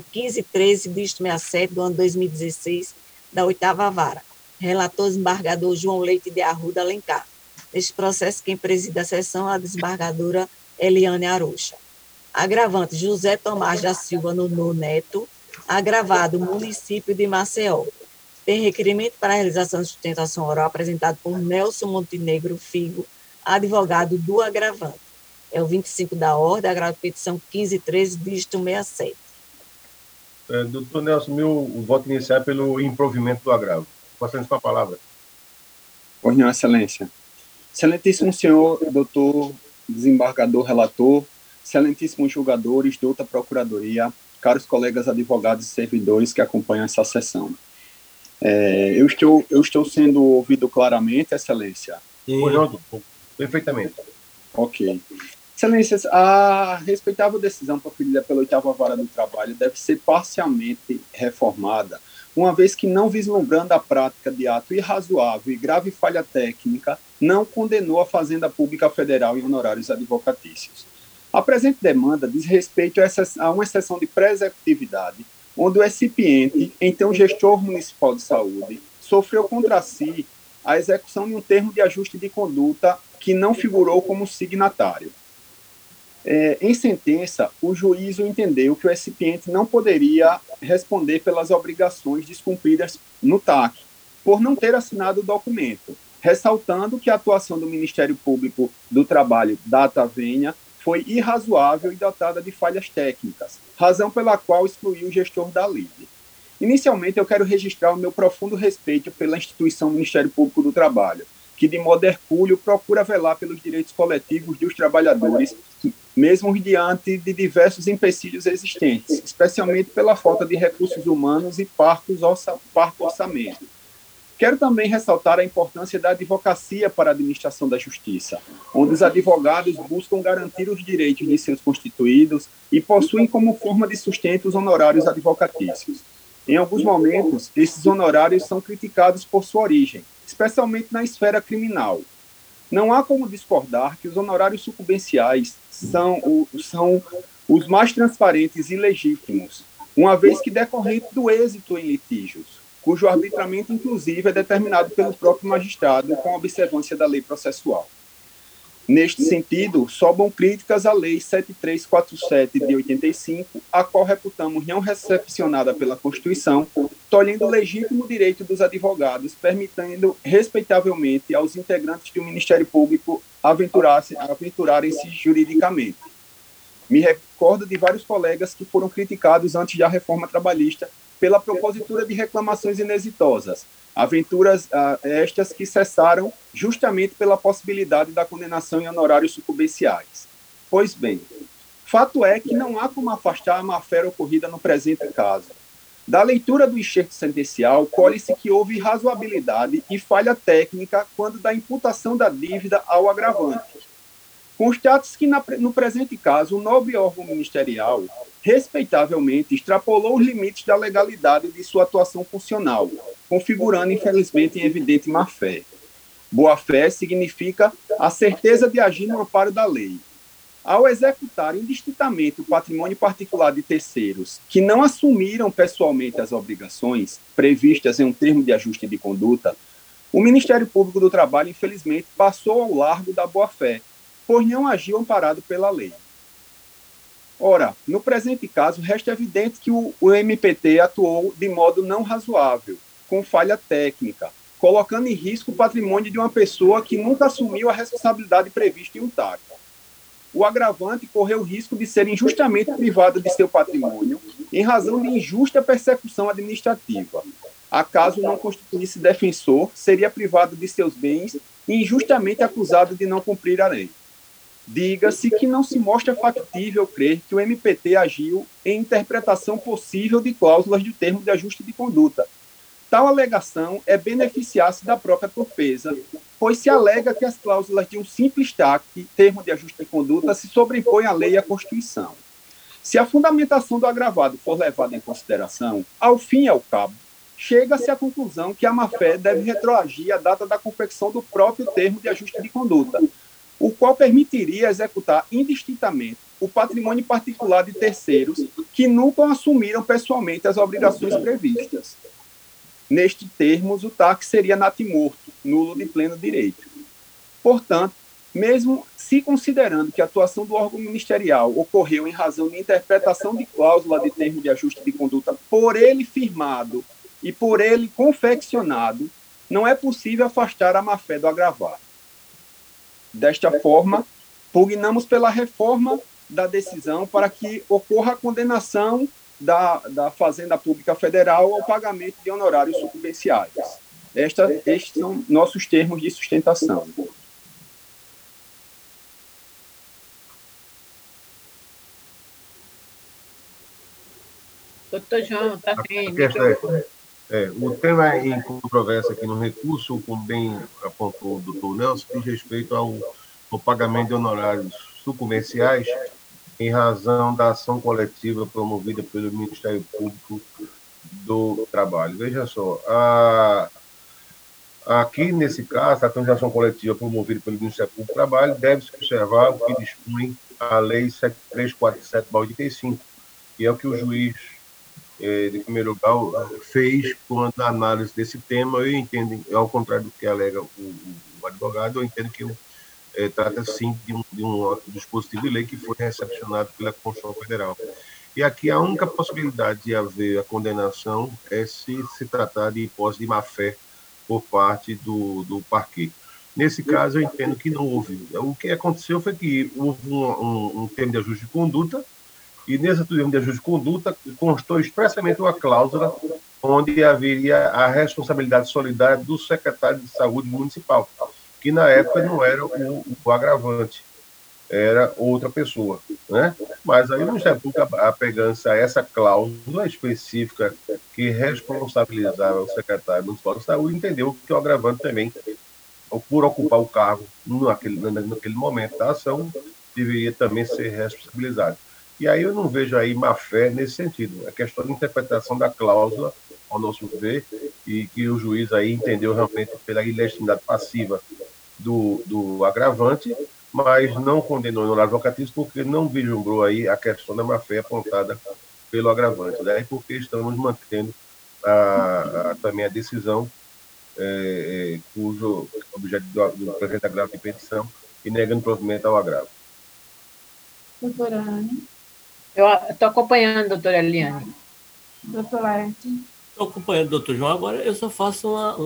1513, dígito 67, do ano 2016, da 8ª Vara. Relator, desembargador João Leite de Arruda Alencar. Neste processo, quem preside a sessão é a desembargadora Eliane Arocha. Agravante, José Tomás da Silva Nuno Neto, agravado, município de Maceió. Tem requerimento para a realização de sustentação oral apresentado por Nelson Montenegro Figo, advogado do agravante. É o 25 da ordem, agravo petição 1513, dígito 67. Doutor Nelson, o voto inicial é pelo improvimento do agravo. Passando com a palavra. Pois não, excelência. Excelentíssimo senhor, doutor desembargador relator, excelentíssimos julgadores, douta procuradoria, caros colegas advogados e servidores que acompanham essa sessão. Eu estou sendo ouvido claramente, excelência? Pois não, doutor. Perfeitamente. Ok. Excelências, a respeitável decisão proferida pela 8ª Vara do Trabalho deve ser parcialmente reformada, uma vez que, não vislumbrando a prática de ato irrazoável e grave falha técnica, não condenou a Fazenda Pública Federal em honorários advocatícios. A presente demanda diz respeito a uma exceção de pré-executividade, onde o recipiente, então gestor municipal de saúde, sofreu contra si a execução de um termo de ajuste de conduta que não figurou como signatário. Em sentença, o juízo entendeu que o recipiente não poderia responder pelas obrigações descumpridas no TAC, por não ter assinado o documento, ressaltando que a atuação do Ministério Público do Trabalho, data venha, foi irrazoável e dotada de falhas técnicas, razão pela qual excluiu o gestor da LIDE. Inicialmente, eu quero registrar o meu profundo respeito pela instituição Ministério Público do Trabalho, que, de modo hercúleo, procura velar pelos direitos coletivos dos trabalhadores, mesmo diante de diversos empecilhos existentes, especialmente pela falta de recursos humanos e parco orçamento. Quero também ressaltar a importância da advocacia para a administração da justiça, onde os advogados buscam garantir os direitos de seus constituídos e possuem como forma de sustento os honorários advocatícios. Em alguns momentos, esses honorários são criticados por sua origem, especialmente na esfera criminal. Não há como discordar que os honorários sucumbenciais são os mais transparentes e legítimos, uma vez que decorrente do êxito em litígios, cujo arbitramento, inclusive, é determinado pelo próprio magistrado com observância da lei processual. Neste sentido, sobram críticas à Lei 7347 de 85, a qual reputamos não recepcionada pela Constituição, tolhendo o legítimo direito dos advogados, permitindo, respeitavelmente, aos integrantes do Ministério Público aventurarem-se juridicamente. Me recordo de vários colegas que foram criticados antes da reforma trabalhista pela propositura de reclamações inexitosas, aventuras estas que cessaram justamente pela possibilidade da condenação em honorários sucumbenciais. Pois bem, fato é que não há como afastar a má-fé ocorrida no presente caso. Da leitura do excerto sentencial, colhe-se que houve irrazoabilidade e falha técnica quando da imputação da dívida ao agravante. Constata-se que, no presente caso, o nobre órgão ministerial, respeitavelmente, extrapolou os limites da legalidade de sua atuação funcional, configurando, infelizmente, em evidente má-fé. Boa-fé significa a certeza de agir no amparo da lei. Ao executar indistintamente o patrimônio particular de terceiros que não assumiram pessoalmente as obrigações previstas em um termo de ajuste de conduta, o Ministério Público do Trabalho, infelizmente, passou ao largo da boa-fé, pois não agiu amparado pela lei. Ora, no presente caso, resta evidente que o MPT atuou de modo não razoável, com falha técnica, colocando em risco o patrimônio de uma pessoa que nunca assumiu a responsabilidade prevista em um TAC. O agravante correu o risco de ser injustamente privado de seu patrimônio em razão de injusta persecução administrativa. Acaso não constituísse defensor, seria privado de seus bens e injustamente acusado de não cumprir a lei. Diga-se que não se mostra factível crer que o MPT agiu em interpretação possível de cláusulas do termo de ajuste de conduta. Tal alegação é beneficiar-se da própria torpeza, pois se alega que as cláusulas de um simples TAC, termo de ajuste de conduta, se sobrepõem à lei e à Constituição. Se a fundamentação do agravado for levada em consideração, ao fim e ao cabo, chega-se à conclusão que a má-fé deve retroagir à data da confecção do próprio termo de ajuste de conduta, o qual permitiria executar indistintamente o patrimônio particular de terceiros que nunca assumiram pessoalmente as obrigações previstas. Neste termos, o TAC seria natimorto, nulo de pleno direito. Portanto, mesmo se considerando que a atuação do órgão ministerial ocorreu em razão de interpretação de cláusula de termo de ajuste de conduta por ele firmado e por ele confeccionado, não é possível afastar a má-fé do agravado. Desta forma, pugnamos pela reforma da decisão para que ocorra a condenação da Fazenda Pública Federal ao pagamento de honorários sucumbenciais. Estes são nossos termos de sustentação. Doutor João, está sem o tema em controvérsia aqui no recurso, como bem apontou o doutor Nelson, diz respeito ao pagamento de honorários sucumbenciais em razão da ação coletiva promovida pelo Ministério Público do Trabalho. Veja só, aqui, nesse caso, a transação coletiva promovida pelo Ministério Público do Trabalho deve-se observar o que dispõe a Lei 7347/85, que é o que o juiz de primeiro grau fez quando a análise desse tema. Eu entendo, ao contrário do que alega o advogado, eu entendo que trata-se sim de um dispositivo de lei que foi recepcionado pela Constituição Federal. E aqui a única possibilidade de haver a condenação é se tratar de hipótese de má-fé por parte do parquet. Nesse caso, eu entendo que não houve. O que aconteceu foi que houve um termo de ajuste de conduta, e nesse termo de ajuste de conduta constou expressamente uma cláusula onde haveria a responsabilidade solidária do secretário de Saúde municipal, que na época não era o agravante, era outra pessoa, né? Mas aí o Ministério Público, apegando-se a essa cláusula específica que responsabilizava o secretário municipal de saúde, entendeu que o agravante também, por ocupar o cargo naquele momento da ação, deveria também ser responsabilizado. E aí eu não vejo aí má-fé nesse sentido. É questão de interpretação da cláusula, ao nosso ver, e que o juiz aí entendeu realmente pela ilegitimidade passiva do agravante, mas não condenou honorários vocatícios porque não vislumbrou aí a questão da má-fé apontada pelo agravante. Daí porque estamos mantendo também a decisão cujo objeto do projeto agravo de petição e negando provimento ao agravo. Doutora Anne. Eu estou acompanhando, doutora Eliane. Doutor Laerte. Estou acompanhando o doutor João. Agora eu só faço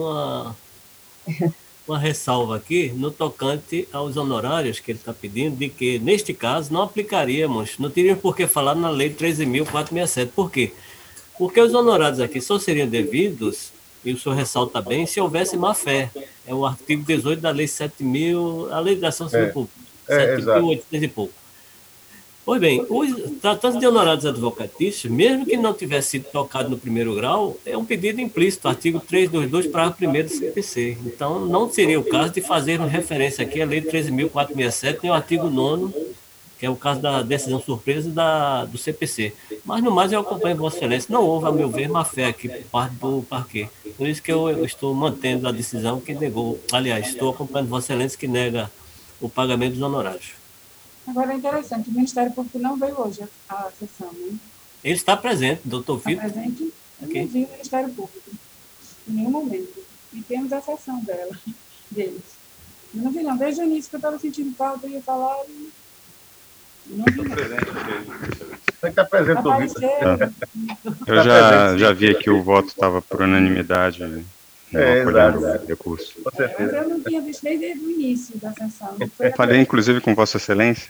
uma ressalva aqui no tocante aos honorários que ele está pedindo, de que, neste caso, não aplicaríamos, não teríamos por que falar na Lei 13.467. Por quê? Porque os honorários aqui só seriam devidos, e o senhor ressalta bem, se houvesse má-fé. É o artigo 18 da Lei 7.000, a legislação civil pública, 7.800 e pouco. Pois bem, tratando de honorários advocatícios, mesmo que não tivesse sido tocado no primeiro grau, é um pedido implícito, artigo 322, parágrafo 1º do CPC. Então, não seria o caso de fazermos referência aqui à Lei 13.467, nem ao artigo 9º, que é o caso da decisão surpresa do CPC. Mas, no mais, eu acompanho Vossa Excelência. Não houve, a meu ver, má-fé aqui por parte do parquet. Por isso que eu estou mantendo a decisão que negou. Aliás, estou acompanhando Vossa Excelência que nega o pagamento dos honorários. Agora é interessante, o Ministério Público não veio hoje à sessão, né? Ele está presente, doutor Vitor. Está presente? Eu Okay. não vi o Ministério Público, em nenhum momento. E temos a sessão deles. Eu não vi, não. Desde o início que eu estava sentindo falta, eu ia falar e... Não vi, não. Você está presente, doutor Vitor. Eu já vi que o voto estava por unanimidade, apoiando o recurso. Mas eu não tinha visto desde o início da sessão. Falei, inclusive, com Vossa Excelência.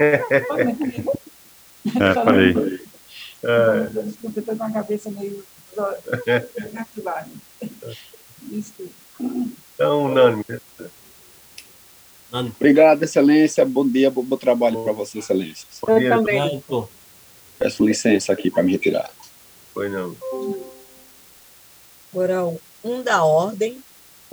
Falei. Desculpa, eu estou com a cabeça meio ativada. Desculpa. Então, unânime. Obrigado, Excelência. Bom dia, bom trabalho para Vossa Excelência. Eu também. Obrigado. Peço licença aqui para me retirar. Foi não. Agora, um da ordem